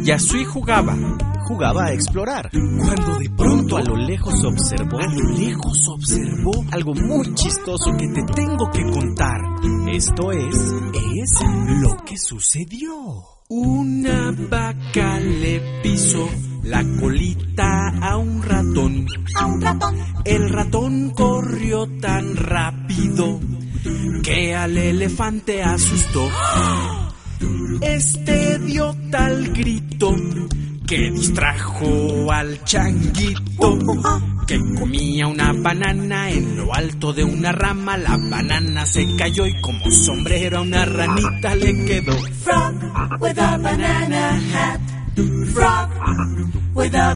Yasui jugaba a explorar, cuando de pronto a lo lejos observó algo muy chistoso que te tengo que contar. Esto es lo que sucedió. Una vaca le pisó la colita a un ratón. El ratón corrió tan rápido que al elefante asustó. Este dio tal grito que distrajo al changuito, que comía una banana en lo alto de una rama. La banana se cayó y como sombrero a una ranita le quedó. Frog with a banana hat. Frog with a